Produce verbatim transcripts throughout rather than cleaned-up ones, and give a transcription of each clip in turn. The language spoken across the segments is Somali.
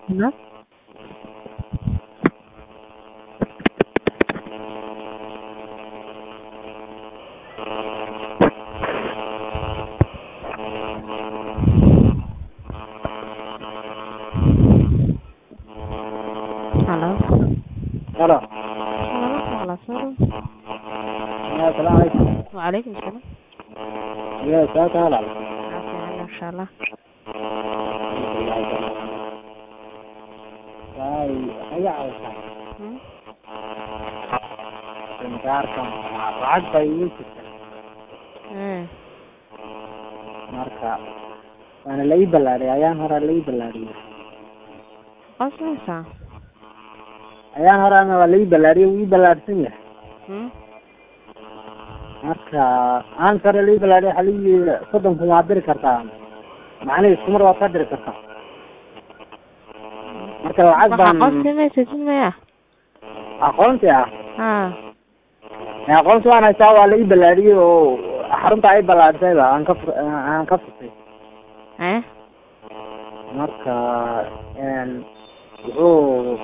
No. Hello. Hello. Hello. Hello. يا السلام عليكم. وعليكم السلام. يا ساتر هلا. عافية إن شاء الله. هاي هيا عاوزة. هم؟ Inkaarkan lacag bay ii jirtay. إيه. Marka waana la ii ballaariyay ayaan hore la ii ballaariyay. قصيصة. Ayaan hore ama waa la ii ballaariyay wuu ii ballaarsan yahay. هم؟ Marka aan hore la ii ballaariyay xalii soddon kun waa diri kartaa. Macnaheedu isku mar waa ka diri kartaa. Marka lacag baan قصي ما يسجل ما يا. aqoonti ah. ها. aqoonsi waan haysaa waa la ii ballaariyay oo xarunta ay ballaarisay baa aan ka aan ka furtay. إيه. marka een wuxuu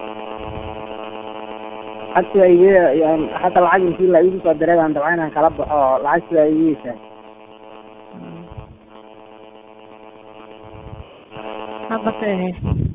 حتى يعني حتى العجل فيه لا يوجد قدرات عند عينها كلب اه العجل لا يوجد هبط إيه.